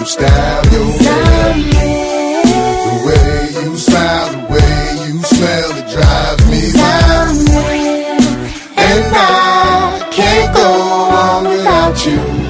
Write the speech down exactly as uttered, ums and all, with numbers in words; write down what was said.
your style, your hair, the way you smile, the way you smell, it drives me wild. And I can't go on without you.